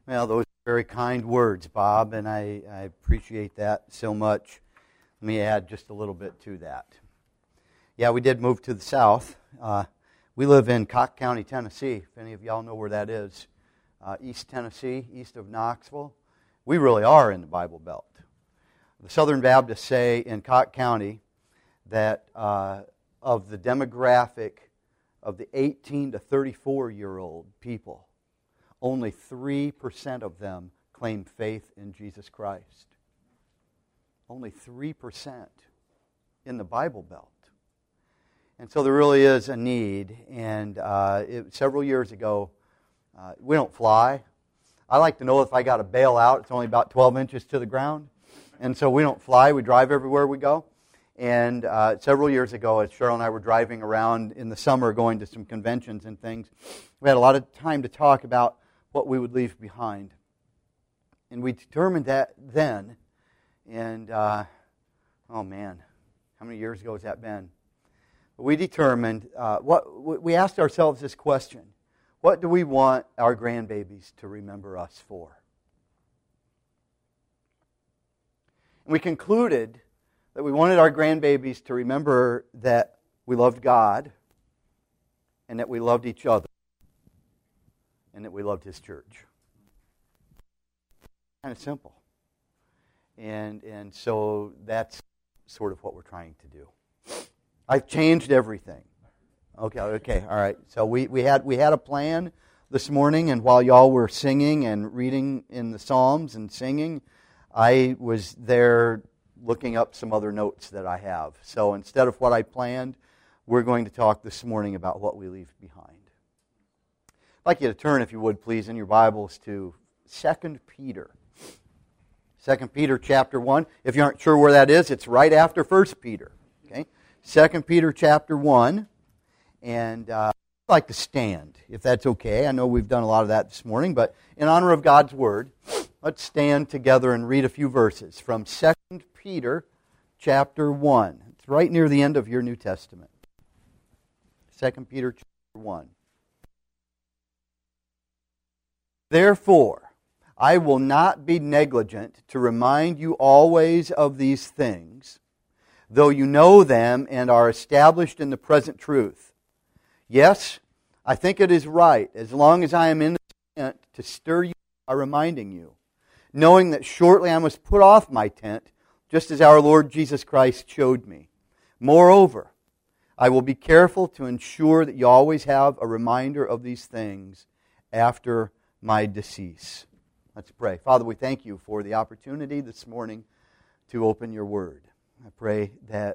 Well, those are very kind words, Bob, and I appreciate that so much. Let me add just a little bit to that. Yeah, we did move to the south. We live in Cocke County, Tennessee, if any of y'all know where that is. East Tennessee, east of Knoxville. We really are in the Bible Belt. The Southern Baptists say in Cocke County that of the demographic of the 18 to 34-year-old people, only 3% of them claim faith in Jesus Christ. Only 3% in the Bible Belt. And so there really is a need. And several years ago, we don't fly. I like to know if I got a bailout. It's only about 12 inches to the ground. And so we don't fly. We drive everywhere we go. And several years ago, as Cheryl and I were driving around in the summer going to some conventions and things, we had a lot of time to talk about what we would leave behind. And we determined that then. And, oh man, how many years ago has that been? We determined, we asked ourselves this question: what do we want our grandbabies to remember us for? And we concluded that we wanted our grandbabies to remember that we loved God, and that we loved each other, and that we loved His church. Kind of simple. And so that's sort of what we're trying to do. I've changed everything. Okay, all right. So we had a plan this morning, and while y'all were singing and reading in the Psalms and singing, I was there looking up some other notes that I have. So instead of what I planned, we're going to talk this morning about what we leave behind. I'd like you to turn, if you would, please, in your Bibles to 2 Peter. 2 Peter chapter 1. If you aren't sure where that is, it's right after 1 Peter. Okay? 2 Peter chapter 1. And I'd like to stand, if that's okay. I know we've done a lot of that this morning, but in honor of God's Word, let's stand together and read a few verses from 2 Peter chapter 1. It's right near the end of your New Testament. 2 Peter chapter 1. Therefore, I will not be negligent to remind you always of these things, though you know them and are established in the present truth. Yes, I think it is right, as long as I am in the tent, to stir you by reminding you, knowing that shortly I must put off my tent, just as our Lord Jesus Christ showed me. Moreover, I will be careful to ensure that you always have a reminder of these things after my decease. Let's pray. Father, we thank you for the opportunity this morning to open your Word. I pray that,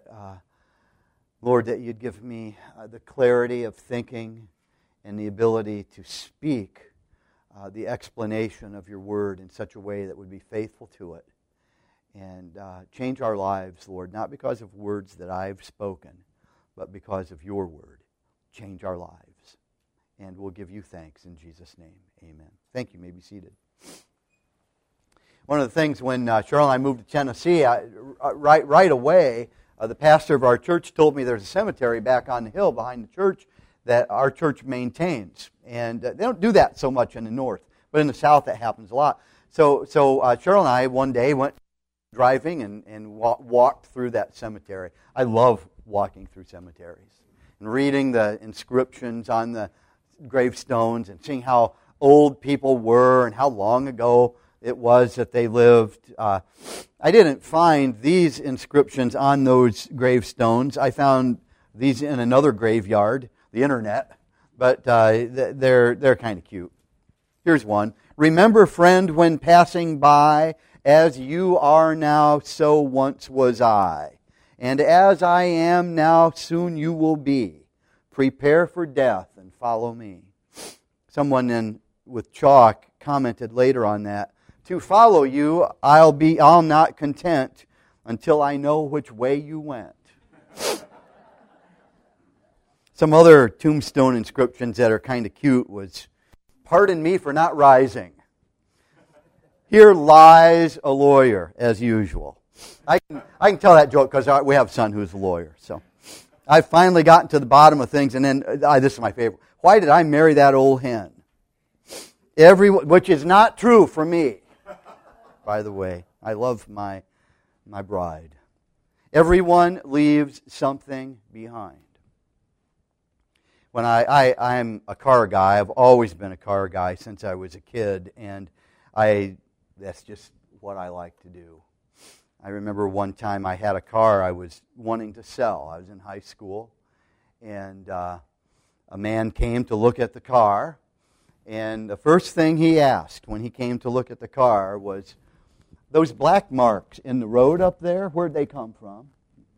Lord, that you'd give me the clarity of thinking and the ability to speak the explanation of your Word in such a way that would be faithful to it and change our lives, Lord, not because of words that I've spoken, but because of your Word. Change our lives. And we'll give you thanks in Jesus' name. Amen. Thank you. You may be seated. One of the things when Cheryl and I moved to Tennessee, right away, the pastor of our church told me there's a cemetery back on the hill behind the church that our church maintains. And they don't do that so much in the north, but in the south that happens a lot. So Cheryl and I one day went driving and walked through that cemetery. I love walking through cemeteries and reading the inscriptions on the gravestones and seeing how old people were and how long ago it was that they lived. I didn't find these inscriptions on those gravestones. I found these in another graveyard, the internet, but they're kind of cute. Here's one. Remember, friend, when passing by, as you are now, so once was I. And as I am now, soon you will be. Prepare for death and follow me. Someone with chalk commented later on that. To follow you, I'll not content until I know which way you went. Some other tombstone inscriptions that are kind of cute was, pardon me for not rising. Here lies a lawyer, as usual. I can tell that joke because we have a son who's a lawyer. So I've finally gotten to the bottom of things, and then this is my favorite. Why did I marry that old hen? Which is not true for me, by the way. I love my bride. Everyone leaves something behind. When I'm a car guy, I've always been a car guy since I was a kid, and that's just what I like to do. I remember one time I had a car I was wanting to sell. I was in high school, and a man came to look at the car, and the first thing he asked when he came to look at the car was, "Those black marks in the road up there, where'd they come from?"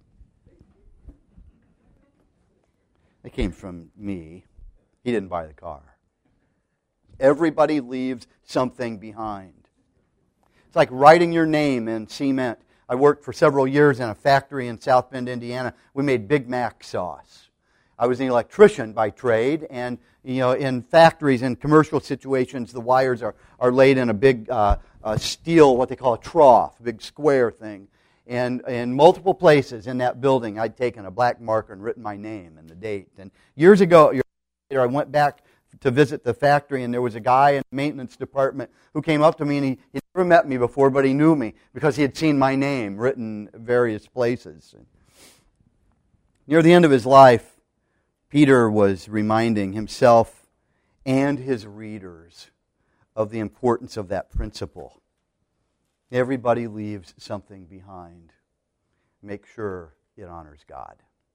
They came from me. He didn't buy the car. Everybody leaves something behind. It's like writing your name in cement. I worked for several years in a factory in South Bend, Indiana. We made Big Mac sauce. I was an electrician by trade, and in factories, in commercial situations, the wires are laid in a big steel, what they call a trough, a big square thing. And in multiple places in that building, I'd taken a black marker and written my name and the date. And years ago, I went back to visit the factory, and there was a guy in the maintenance department who came up to me, and he never met me before, but he knew me because he had seen my name written various places. Near the end of his life, Peter was reminding himself and his readers of the importance of that principle. Everybody leaves something behind. Make sure it honors God.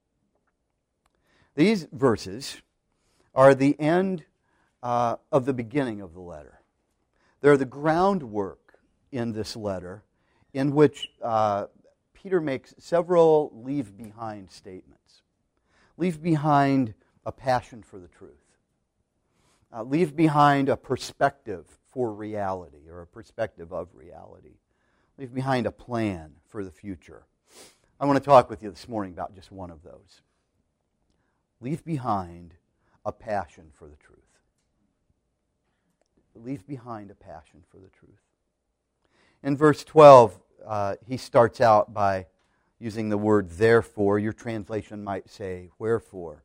These verses are the end of the beginning of the letter. They're the groundwork in this letter in which Peter makes several leave-behind statements. Leave behind a passion for the truth. Leave behind a perspective for reality, or a perspective of reality. Leave behind a plan for the future. I want to talk with you this morning about just one of those. Leave behind a passion for the truth. Leave behind a passion for the truth. In verse 12, he starts out by using the word therefore. Your translation might say wherefore.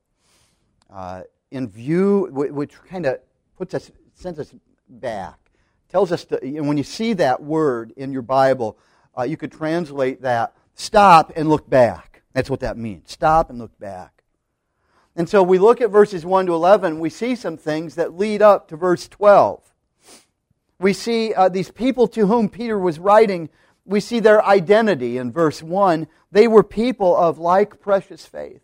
In view, which kind of sends us back. Tells us to, when you see that word in your Bible, you could translate that, stop and look back. That's what that means. Stop and look back. And so we look at verses 1 to 11, we see some things that lead up to verse 12. We see these people to whom Peter was writing, we see their identity in verse 1. They were people of like precious faith.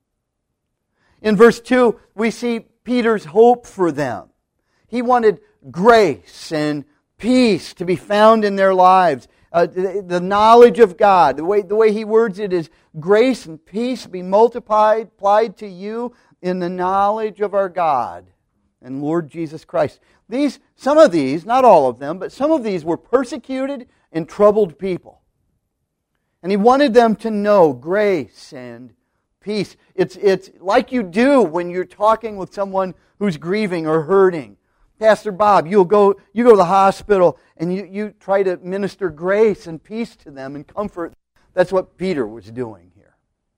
In verse 2, we see Peter's hope for them. He wanted grace and peace to be found in their lives. The knowledge of God, the way he words it is, grace and peace be multiplied, applied to you in the knowledge of our God and Lord Jesus Christ. Some of these, not all of them, but some of these were persecuted and troubled people. And he wanted them to know grace and peace. It's like you do when you're talking with someone who's grieving or hurting. Pastor Bob, you go to the hospital and you try to minister grace and peace to them and comfort. That's what Peter was doing here.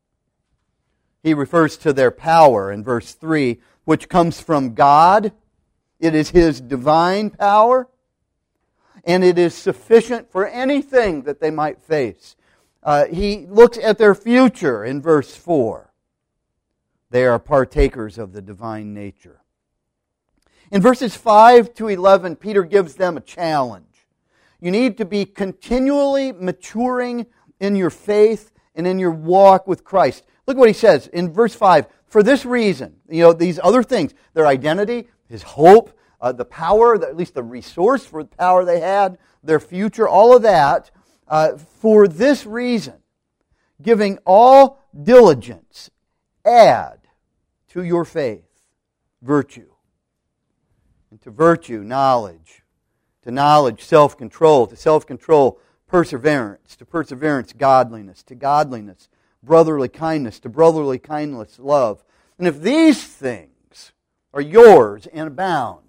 He refers to their power in verse 3, which comes from God. It is His divine power, and it is sufficient for anything that they might face. He looks at their future in verse 4. They are partakers of the divine nature. In verses 5 to 11, Peter gives them a challenge. You need to be continually maturing in your faith and in your walk with Christ. Look what he says in verse 5. For this reason, these other things, their identity, his hope, the power, at least the resource for the power they had, their future, all of that, for this reason, giving all diligence, add to your faith virtue. And to virtue, knowledge. To knowledge, self-control. To self-control, perseverance. To perseverance, godliness. To godliness, brotherly kindness. To brotherly kindness, love. And if these things are yours and abound,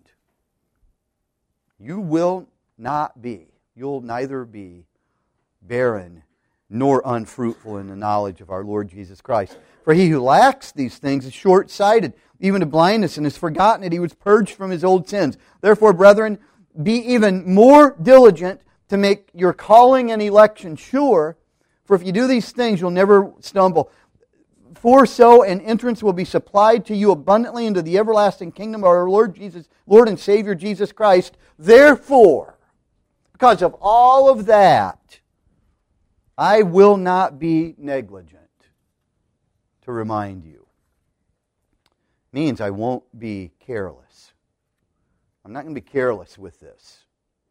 you'll neither be barren nor unfruitful in the knowledge of our Lord Jesus Christ. For he who lacks these things is short-sighted, even to blindness, and has forgotten that he was purged from his old sins. Therefore, brethren, be even more diligent to make your calling and election sure, for if you do these things, you'll never stumble. For so an entrance will be supplied to you abundantly into the everlasting kingdom of our Lord and Savior Jesus Christ. Therefore, because of all of that, I will not be negligent to remind you. Means I won't be careless. I'm not going to be careless with this.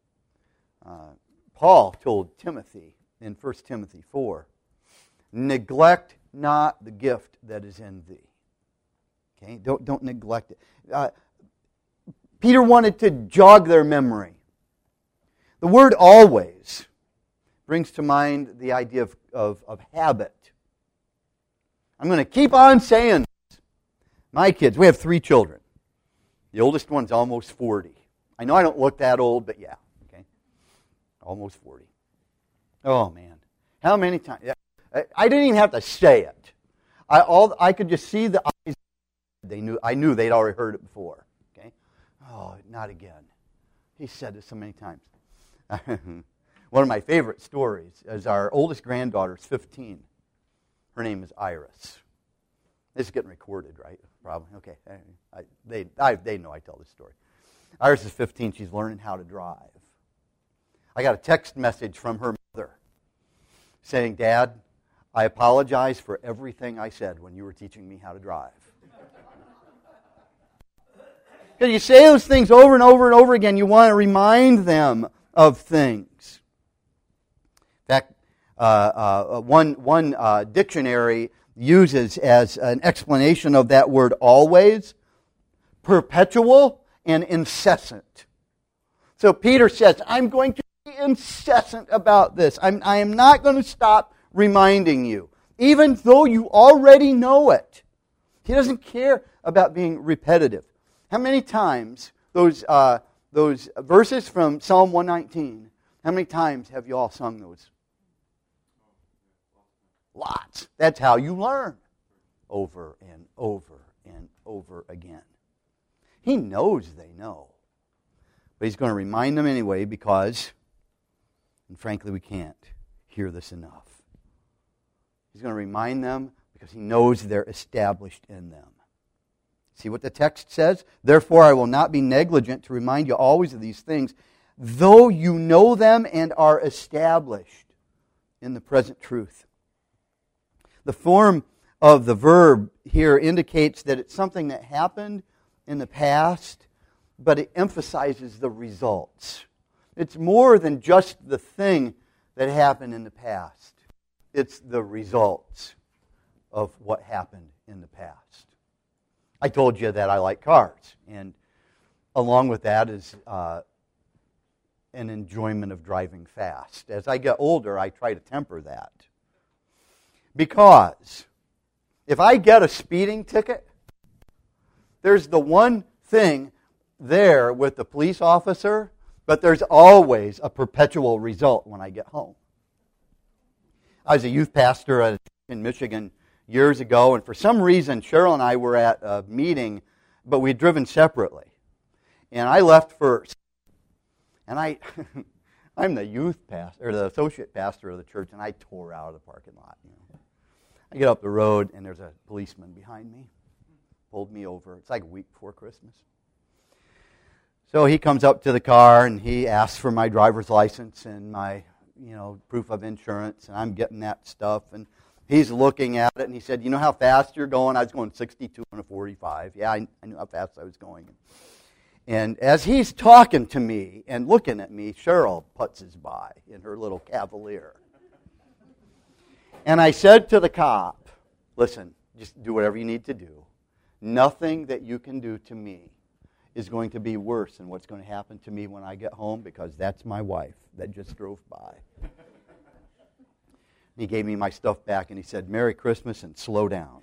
Paul told Timothy in 1 Timothy 4, neglect not the gift that is in thee. Okay, don't neglect it. Peter wanted to jog their memory. The word always brings to mind the idea of habit. I'm going to keep on saying this. My kids, we have 3 children. The oldest one's almost 40. I know I don't look that old, but yeah, okay, almost 40. Oh man, how many times? I didn't even have to say it. I could just see the eyes. I knew they'd already heard it before. Okay, oh, not again. He said this so many times. One of my favorite stories is our oldest granddaughter's 15. Her name is Iris. This is getting recorded, right? Probably. Okay. They know I tell this story. Iris is 15. She's learning how to drive. I got a text message from her mother saying, Dad, I apologize for everything I said when you were teaching me how to drive. Because you say those things over and over and over again, you want to remind them of things. In fact, one dictionary uses as an explanation of that word always, perpetual and incessant. So Peter says, I'm going to be incessant about this. I am not going to stop reminding you, even though you already know it. He doesn't care about being repetitive. How many times those verses from Psalm 119, how many times have you all sung those? Lots. That's how you learn. Over and over and over again. He knows they know. But he's going to remind them anyway because, and frankly, we can't hear this enough. He's going to remind them because he knows they're established in them. See what the text says? Therefore, I will not be negligent to remind you always of these things, though you know them and are established in the present truth. The form of the verb here indicates that it's something that happened in the past, but it emphasizes the results. It's more than just the thing that happened in the past. It's the results of what happened in the past. I told you that I like cars, and along with that is an enjoyment of driving fast. As I get older, I try to temper that. Because if I get a speeding ticket, there's the one thing there with the police officer, but there's always a perpetual result when I get home. I was a youth pastor in Michigan years ago, and for some reason, Cheryl and I were at a meeting, but we'd driven separately. And I left first. And I'm the youth pastor, or the associate pastor of the church, and I tore out of the parking lot. I get up the road, and there's a policeman behind me. Pulled me over. It's like a week before Christmas. So he comes up to the car, and he asks for my driver's license and my, proof of insurance, and I'm getting that stuff. And he's looking at it, and he said, you know how fast you're going? I was going 62 on a 45. Yeah, I knew how fast I was going. And as he's talking to me and looking at me, Cheryl putzes by in her little Cavalier. And I said to the cop, listen, just do whatever you need to do. Nothing that you can do to me is going to be worse than what's going to happen to me when I get home, because that's my wife that just drove by. He gave me my stuff back, and he said, Merry Christmas and slow down.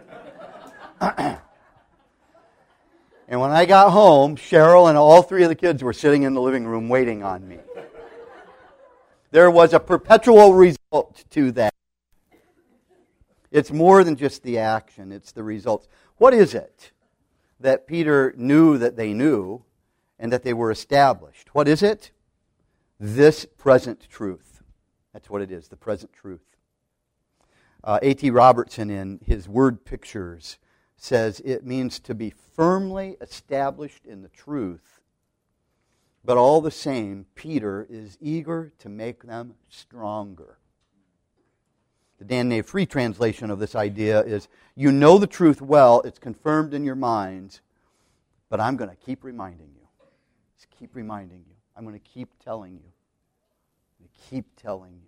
And when I got home, Cheryl and all 3 of the kids were sitting in the living room waiting on me. There was a perpetual result to that. It's more than just the action, it's the results. What is it that Peter knew that they knew and that they were established. What is it? This present truth. That's what it is, the present truth. A.T. Robertson, in his word pictures, says it means to be firmly established in the truth, but all the same, Peter is eager to make them stronger. The Dan Nave Free translation of this idea is, you know the truth well, it's confirmed in your minds, but I'm going to keep reminding you. Just keep reminding you. I'm going to keep telling you. I'm going to keep telling you.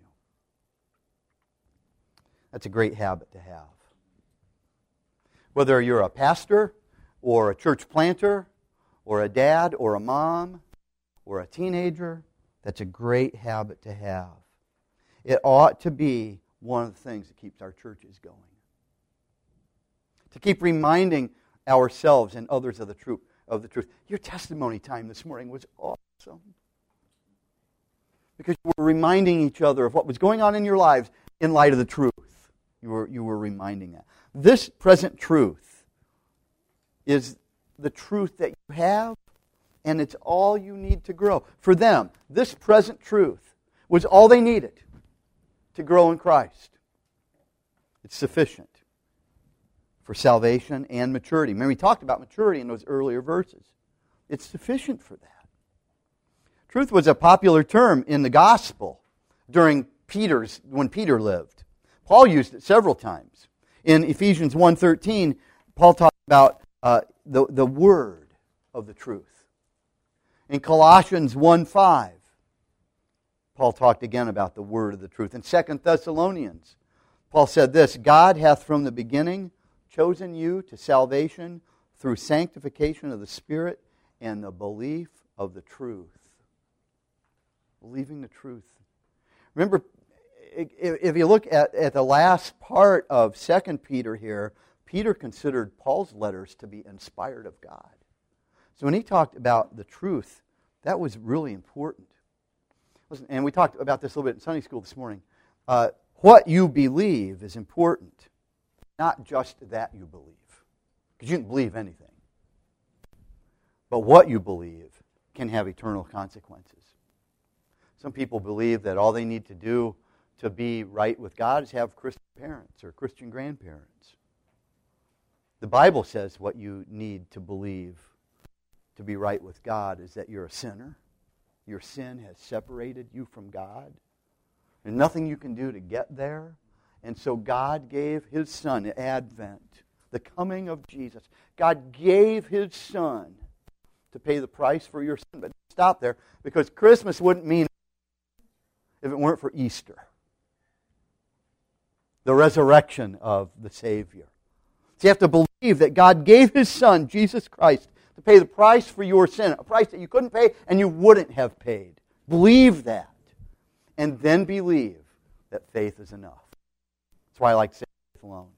That's a great habit to have. Whether you're a pastor or a church planter or a dad or a mom or a teenager, that's a great habit to have. It ought to be one of the things that keeps our churches going. To keep reminding ourselves and others of the truth. Your testimony time this morning was awesome. Because you were reminding each other of what was going on in your lives in light of the truth. You were reminding that. This present truth is the truth that you have, and it's all you need to grow. For them, this present truth was all they needed to grow in Christ. It's sufficient for salvation and maturity. Remember, we talked about maturity in those earlier verses. It's sufficient for that. Truth was a popular term in the gospel when Peter lived. Paul used it several times. In Ephesians 1:13, Paul talked about the word of the truth. In Colossians 1:5, Paul talked again about the word of the truth. In 2 Thessalonians, Paul said this, God hath from the beginning chosen you to salvation through sanctification of the Spirit and the belief of the truth. Believing the truth. Remember, if you look at the last part of 2 Peter here, Peter considered Paul's letters to be inspired of God. So when he talked about the truth, that was really important. Listen, and we talked about this a little bit in Sunday school this morning. What you believe is important, not just that you believe. Because you can believe anything. But what you believe can have eternal consequences. Some people believe that all they need to do to be right with God is have Christian parents or Christian grandparents. The Bible says what you need to believe to be right with God is that you're a sinner. Your sin has separated you from God. There's nothing you can do to get there. And so God gave His Son at Advent, the coming of Jesus. God gave His Son to pay the price for your sin. But stop there, because Christmas wouldn't mean if it weren't for Easter. The resurrection of the Savior. So you have to believe that God gave His Son, Jesus Christ, to pay the price for your sin, a price that you couldn't pay and you wouldn't have paid. Believe that. And then believe that faith is enough. That's why I like to say faith alone.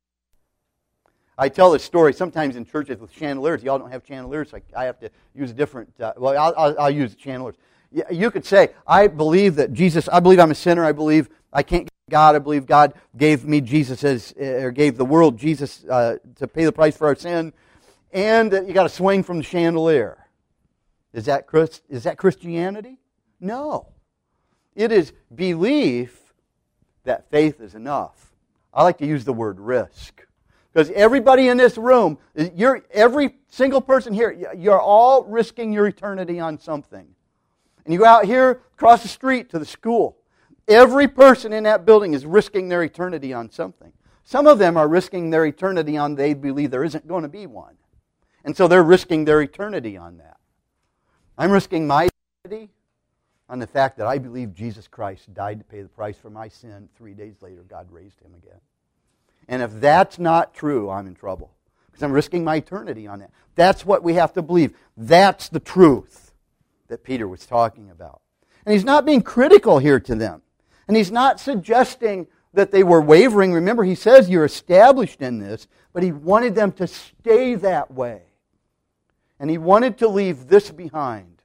I tell this story sometimes in churches with chandeliers. Y'all don't have chandeliers, so I have to use a different... I'll use chandeliers. You could say, I believe that Jesus... I believe I'm a sinner. I believe I can't get God. I believe God gave me Jesus or gave the world Jesus to pay the price for our sin. And that you got to swing from the chandelier. Is that Christianity? No. It is belief that faith is enough. I like to use the word risk. Because everybody in this room, every single person here, you're all risking your eternity on something. And you go out here across the street to the school. Every person in that building is risking their eternity on something. Some of them are risking their eternity on they believe there isn't going to be one. And so they're risking their eternity on that. I'm risking my eternity on the fact that I believe Jesus Christ died to pay the price for my sin. 3 days later, God raised Him again. And if that's not true, I'm in trouble. Because I'm risking my eternity on that. That's what we have to believe. That's the truth that Peter was talking about. And he's not being critical here to them. And he's not suggesting that they were wavering. Remember, he says you're established in this, but he wanted them to stay that way. And he wanted to leave this behind.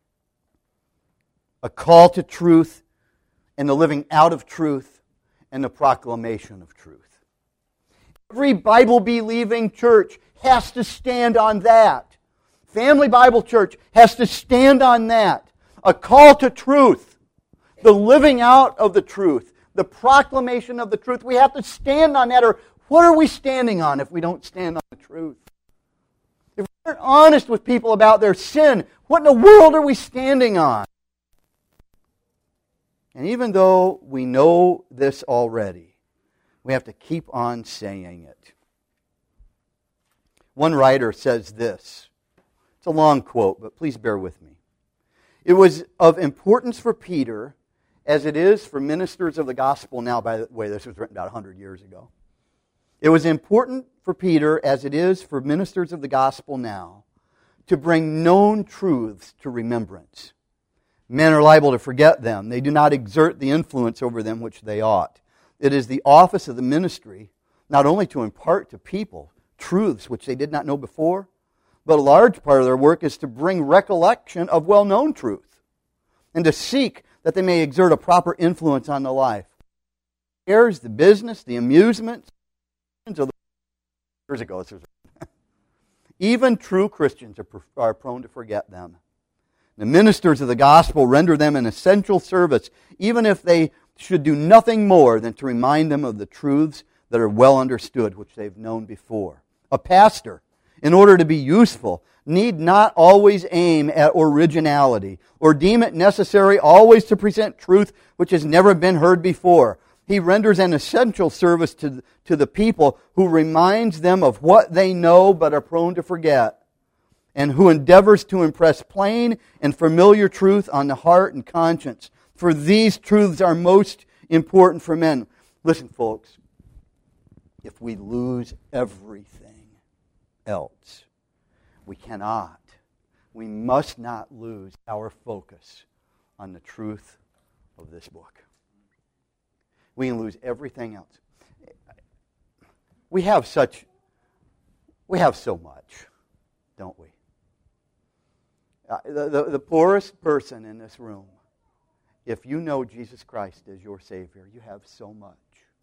A call to truth and the living out of truth and the proclamation of truth. Every Bible-believing church has to stand on that. Family Bible Church has to stand on that. A call to truth. The living out of the truth. The proclamation of the truth. We have to stand on that. Or what are we standing on if we don't stand on the truth? If we aren't honest with people about their sin, what in the world are we standing on? And even though we know this already, we have to keep on saying it. One writer says this. It's a long quote, but please bear with me. It was of importance for Peter, as it is for ministers of the gospel now. By the way, this was written about 100 years ago. It was important for Peter, as it is for ministers of the gospel now, to bring known truths to remembrance. Men are liable to forget them. They do not exert the influence over them which they ought. It is the office of the ministry not only to impart to people truths which they did not know before, but a large part of their work is to bring recollection of well-known truth and to seek that they may exert a proper influence on the life. The cares, the business, the amusements of the years ago. Even true Christians are prone to forget them. The ministers of the gospel render them an essential service, even if they should do nothing more than to remind them of the truths that are well understood, which they've known before. A pastor, in order to be useful, need not always aim at originality or deem it necessary always to present truth which has never been heard before. He renders an essential service to the people who reminds them of what they know but are prone to forget, and who endeavors to impress plain and familiar truth on the heart and conscience. For these truths are most important for men. Listen, folks, if we lose everything else, we must not lose our focus on the truth of this book. We can lose everything else. We have so much, don't we? The poorest person in this room, if you know Jesus Christ as your Savior, you have so much.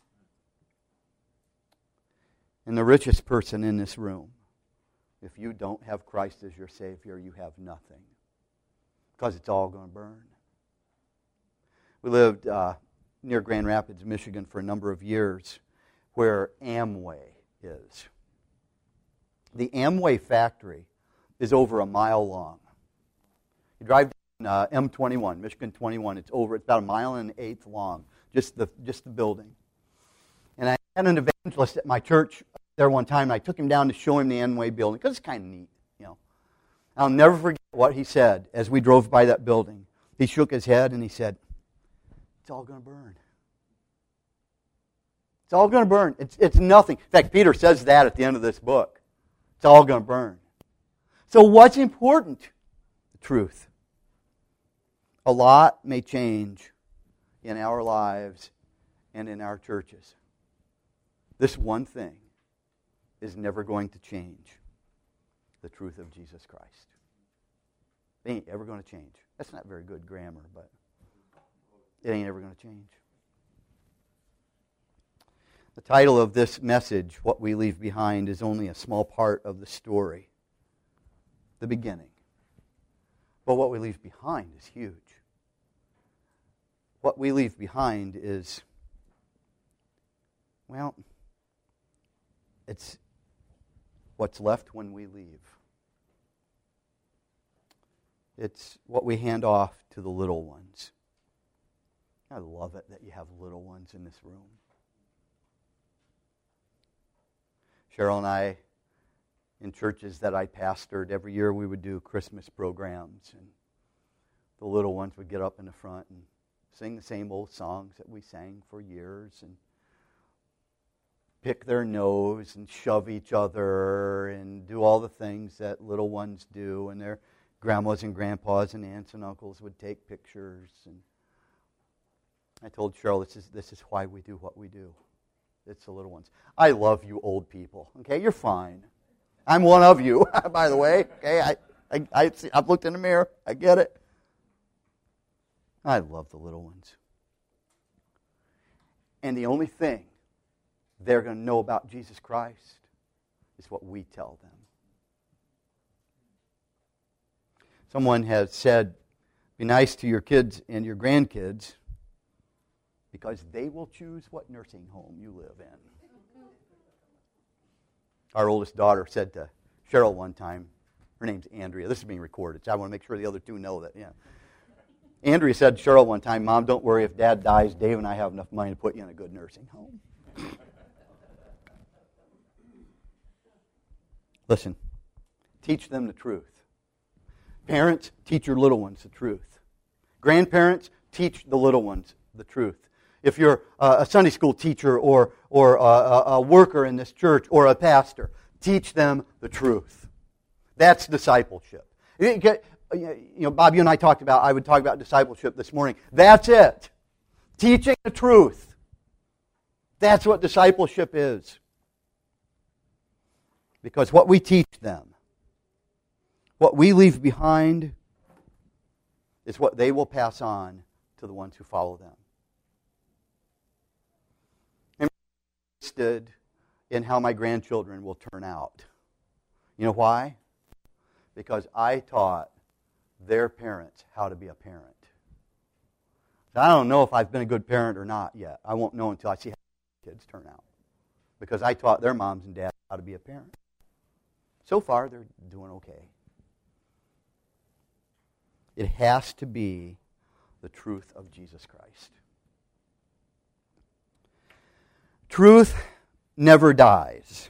And the richest person in this room, if you don't have Christ as your Savior, you have nothing. Because it's all going to burn. We lived near Grand Rapids, Michigan for a number of years, where Amway is. The Amway factory is over a mile long. You drive down M21, Michigan 21, it's about 1.1 miles long, just the building. And I had an evangelist at my church there one time, and I took him down to show him the Amway building, because it's kind of neat, you know. I'll never forget what he said as we drove by that building. He shook his head and he said, "It's all going to burn. It's all going to burn. It's nothing." In fact, Peter says that at the end of this book. It's all going to burn. So what's important? The truth. A lot may change in our lives and in our churches. This one thing is never going to change: the truth of Jesus Christ. It ain't ever going to change. That's not very good grammar, but it ain't ever going to change. The title of this message, What We Leave Behind, is only a small part of the story, the beginning. But what we leave behind is huge. What we leave behind is, well, it's what's left when we leave. It's what we hand off to the little ones. I love it that you have little ones in this room. Cheryl and I, in churches that I pastored, every year we would do Christmas programs, and the little ones would get up in the front and sing the same old songs that we sang for years, and pick their nose and shove each other and do all the things that little ones do, and their grandmas and grandpas and aunts and uncles would take pictures. And I told Cheryl, this is why we do what we do. It's the little ones. I love you old people. Okay, you're fine. I'm one of you, by the way. Okay, I've looked in the mirror. I get it. I love the little ones. And the only thing they're going to know about Jesus Christ is what we tell them. Someone has said, be nice to your kids and your grandkids because they will choose what nursing home you live in. Our oldest daughter said to Cheryl one time, her name's Andrea. This is being recorded, so I want to make sure the other two know that. Yeah. Andrea said to Cheryl one time, Mom, don't worry, if Dad dies, Dave and I have enough money to put you in a good nursing home. Listen, teach them the truth. Parents, teach your little ones the truth. Grandparents, teach the little ones the truth. If you're a Sunday school teacher or a worker in this church or a pastor, teach them the truth. That's discipleship. Bob, you and I would talk about discipleship this morning. That's it. Teaching the truth. That's what discipleship is. Because what we teach them, what we leave behind, is what they will pass on to the ones who follow them. I'm interested in how my grandchildren will turn out. You know why? Because I taught their parents how to be a parent. So I don't know if I've been a good parent or not yet. I won't know until I see how kids turn out. Because I taught their moms and dads how to be a parent. So far, they're doing okay. It has to be the truth of Jesus Christ. Truth never dies.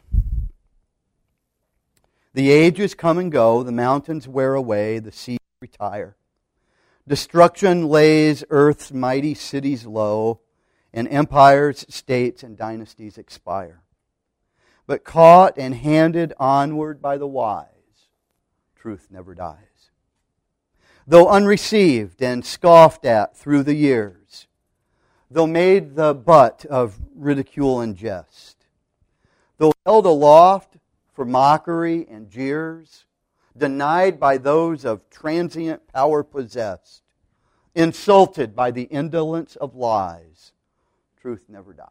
The ages come and go, the mountains wear away, the seas retire. Destruction lays earth's mighty cities low, and empires, states, and dynasties expire. But caught and handed onward by the wise, truth never dies. Though unreceived and scoffed at through the years, though made the butt of ridicule and jest, though held aloft for mockery and jeers, denied by those of transient power possessed, insulted by the indolence of lies, truth never dies.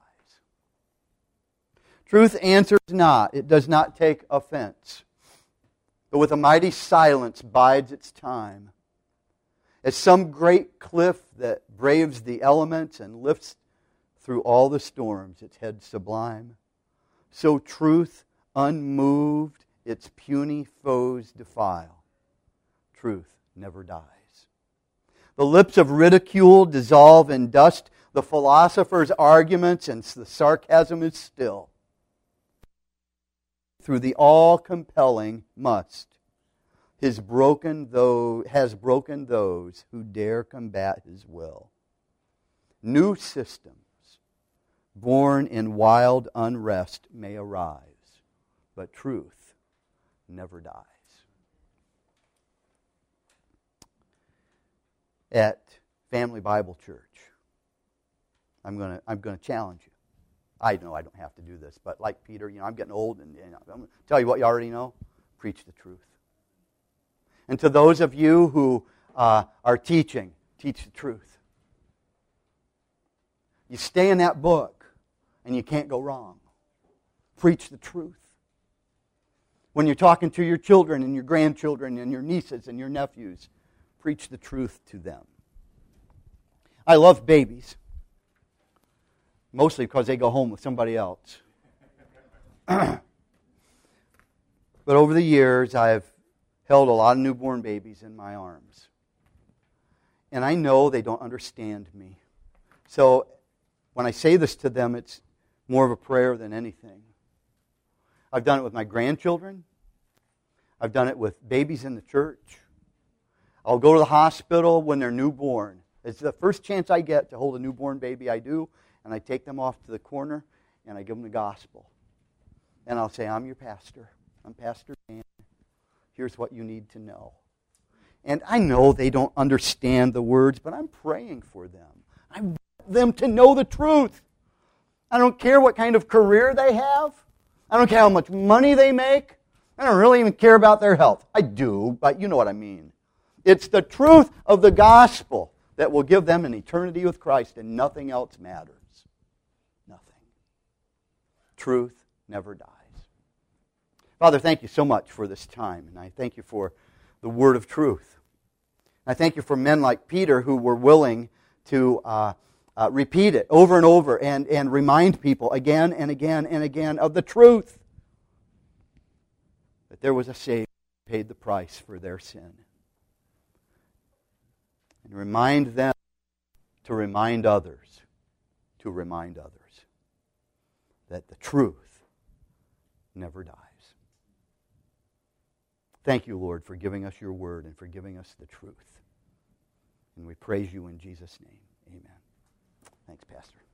Truth answers not, it does not take offense, but with a mighty silence bides its time. As some great cliff that braves the elements and lifts through all the storms its head sublime, so truth, unmoved, its puny foes defile. Truth never dies. The lips of ridicule dissolve in dust, the philosopher's arguments and the sarcasm is still. Through the all-compelling must, has broken those who dare combat his will. New systems, born in wild unrest, may arise, but truth never dies. At Family Bible Church, I'm going to challenge you. I know I don't have to do this, but like Peter, I'm getting old, and I'm going to tell you what you already know. Preach the truth. And to those of you who are teaching, teach the truth. You stay in that book, and you can't go wrong. Preach the truth. When you're talking to your children and your grandchildren and your nieces and your nephews, preach the truth to them. I love babies. Mostly because they go home with somebody else. But over the years, I've held a lot of newborn babies in my arms. And I know they don't understand me. So when I say this to them, it's more of a prayer than anything. I've done it with my grandchildren. I've done it with babies in the church. I'll go to the hospital when they're newborn. It's the first chance I get to hold a newborn baby, I do. And I take them off to the corner, and I give them the gospel. And I'll say, I'm your pastor. I'm Pastor Dan. Here's what you need to know. And I know they don't understand the words, but I'm praying for them. I want them to know the truth. I don't care what kind of career they have. I don't care how much money they make. I don't really even care about their health. I do, but you know what I mean. It's the truth of the gospel that will give them an eternity with Christ, and nothing else matters. Nothing. Truth never dies. Father, thank you so much for this time, and I thank you for the word of truth. I thank you for men like Peter who were willing to repeat it over and over and remind people again and again and again of the truth. That there was a Savior who paid the price for their sin. And remind them to remind others that the truth never dies. Thank you, Lord, for giving us your word and for giving us the truth. And we praise you in Jesus' name. Amen. Thanks, Pastor.